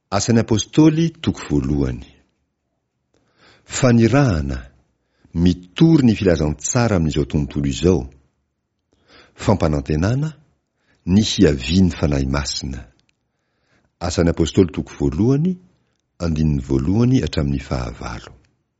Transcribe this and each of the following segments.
Asan'ny apôstôly toko voalohany. Fanirahana mitory ny filazantsara amin'izao tontolo izao. Fampanantenana ny hiaviany fanahy masina. Asan'ny apôstôly toko voalohany, 1 hatramin'ny 9.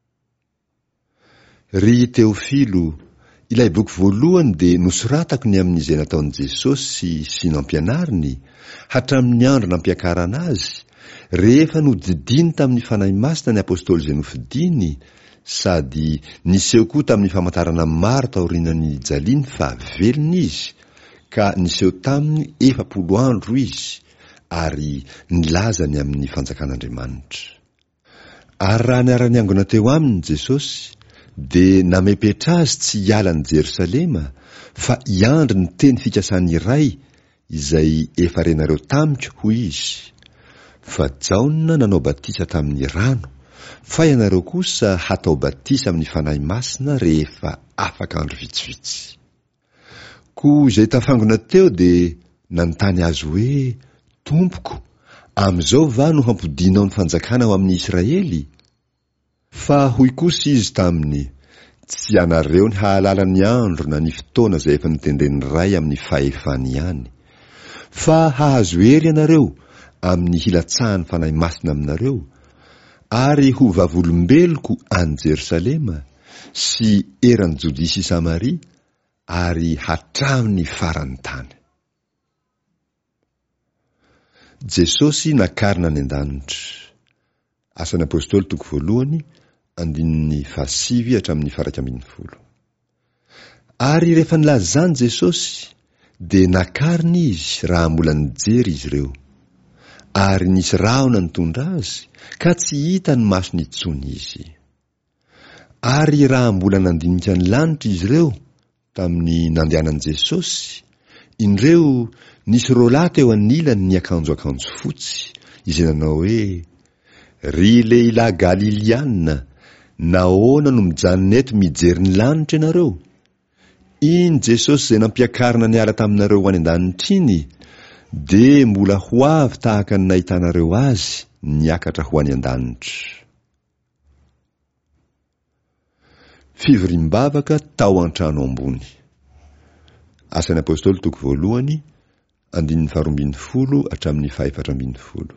Ry Teofilo, ilay boky voalohany dia nosoratako ny amin'izay nataon'i Jesosy sy nampianariny hatramin'ny andro nampiakarana azy, rehefa nodidiny tamin'ny fanahy masina ny apôstôly izay nofidiny, sady niseho koa tamin'ny famantarana maro taorinan'ny jaliany fa velona izy, ka niseho taminy 40 andro izy, ary nilazany amin'ny fanjakan'Andriamanitra. Ary raha niara-niangona teo aminy Jesosy, dia namepetra azy tsy hiala ny Jerosalema, fa hiandry ny teny fikasany iray izay efa renareo tamiko hoy izy. Fa Jaona nanao batisa tamin'ny rano, fa ianareo kosa hatao batisa amin'ny fanahy masina rehefa afaka andro vitsivitsy. Koa izay tafangona teo dia nanontany azy hoe, Tompoko, amin'izao va no hampodinao ny fanjakana ao amin'ny Israely? Fa hoy kosa izy taminy, tsy anareo ny hahalala ny andro na ny fotoana izay efa nitendren'ny Ray amin'ny fahefany ihany, fa hahazo hery ianareo amin'ny hilatsahan'ny fanahy masina aminareo, ary ho vavolombeloko any Jerosalema sy eran'ny Jodia sy Samaria, ary hatramin'ny faran'ny tany. Jesosy nakarina any an-danitra. Asan'ny apôstôly toko voalohany, 7 hatramin'ny 11. Ary rehefa nilazany Jesosy, dia nakarina izy raha mbola nijery izy ireo. Ary nisy rahona nitondra azy, ka tsy hita ny masony intsony izy. Ary raha mbola nandinika ny lanitra izy ireo tamin'ny nandehanan'i Jesosy, indreo nisy roalahy teo anilany ny akanjo fotsy, izay nanao hoe, ry lehilahy Galiliana, nahoana no mijanona eto mijery ny lanitra ianareo? Iny Jesosy izay nampiakarina niala taminareo ho any an-danitra iny, dia mbola ho avy tahaka ny nahitanareo azy niakatra ho any an-danitra. Fivoriam-bavaka tao an-trano ambony. Asan'ny apôstôly toko voalohany, 12 hatramin'ny 14.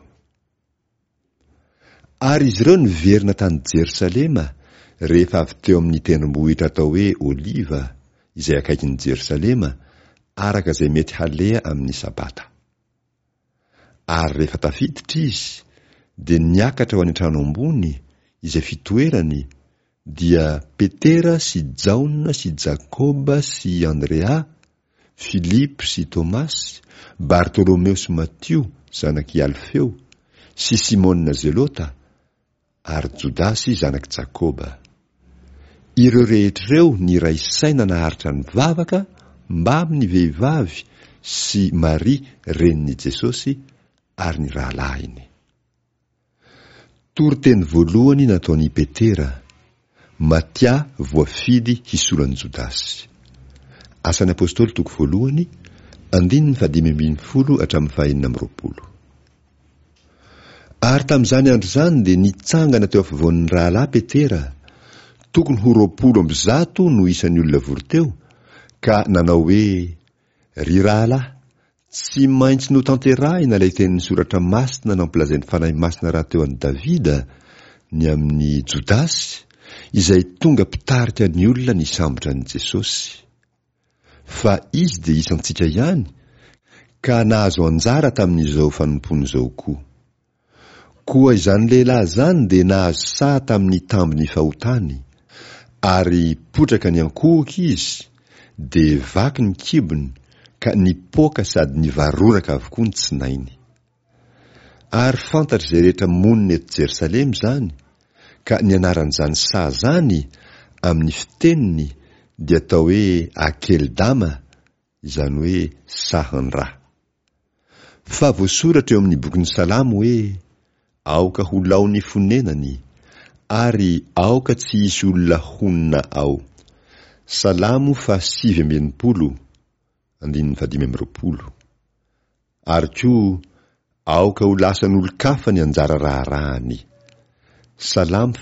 Ary izy ireo niverina tany Jerosalema rehefa avy teo amin'ny tendrombohitra atao hoe Oliva, izay akaikin'ny Jerosalema, araka izay mety haleha amin'ny sabata. Ary rehefa tafiditra izy, dia niakatra ho any an-trano ambony, izay fitoerany, dia Petera sy Jaona sy Jakoba sy Andrea, Filipo sy Tomasy, Bartolomeo sy Matio, zanaky Alfeo, sy Simona Zelota, ary Jodasy zanaky Jakoba. Ireo rehetr'ireo niray saina naharitra ny vavaka mba amin'ny vehivavy sy Maria renin'i Jesosy ary ny rahalahiny. Toriteny voalohany nataon'i Petera, Matia voafidy hisoran'i Jodasy. Asan'ny apôstôly toko voalohany, 15 hatramin'ny 20. Ary tamin'izany andro izany dia nitsangana teo afovoan'ny rahalahy Petera, tokony ho 20 no isan'ny olona vory teo, ka nanao hoe, ry rahalahy, tsy maintsy notanterahina ilay tenin'ny soratra masina nampilazain'ny fanahy masina raha teo an'i Davida ny amin'ny Jodasy, izay tonga mpitarika ny olona ny sambotra an'i Jesosy. Fa izy dia isantsika ihany, ka nahazo anjara tamin'izao fanompony izao koa. Koa izany lehilahy izany dia nahazo saha tamin'ny tambiny fahotany, ary potraka ny ankohoka izy, dia vaky ny kibony, ka nipoaka sady nivaroraka avokoa ny tsinainy. Ary fantatra izay rehetra monina eto Jerosalema izany, ka ny anaran'izany saha zany amin'ny fiteniny dia atao hoe Akeldama, izany hoe sahan-rà. Fa voasoratra eo amin'ny bokin'ny Salamo hoe, aoka ho lao ny fonenany, ary aoka tsy hisy olona honina ao. Salamo 7:15. Ary koa, aoka ho lasan'olo-kafa ny anjara raharahany. Salamy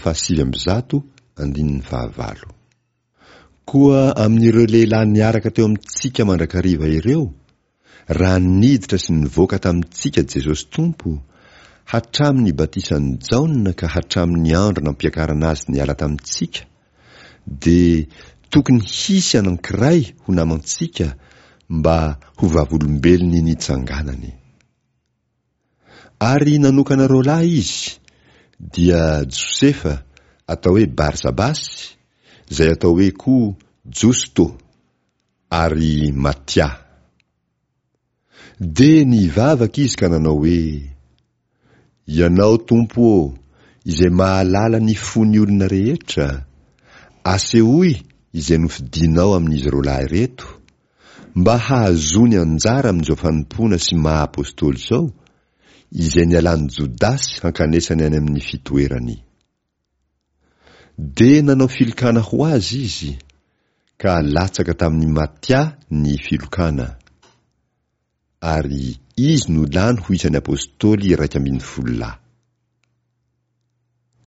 7:9. Koa amin'ireo lehilahy niaraka teo amintsika mandrakariva ireo, raha niditra sy nivoaka tamintsika Jesosy Tompo, hatramin'ny batisany Jaona ka hatramin'ny andro nampiakarana azy niala tamintsika, dia tokony hisy anankiray ho namantsika mba ho vavolombelony nitsanganany. Ary nanokana roalahy izy, dia Josefa atao hoe Barsabasy, izay atao hoe koa Josto, ary Matia. De nivavaka izy ka nanao hoe, ianao Tompo izay mahalala ny fon'ny olona rehetra, asehoy izay nofidinao amin'izy roalahy reto, mba hahazony anjara amin'izao fanompoana sy maha-apôstôly izao, izay nialan'i Jodasy hankanesany any amin'ny fitoerany. De nanao filokana ho azy izy, ka latsaka tamin'ny Matia ny filokana. Ary izy no lany ho isan'ny apôstôly 12.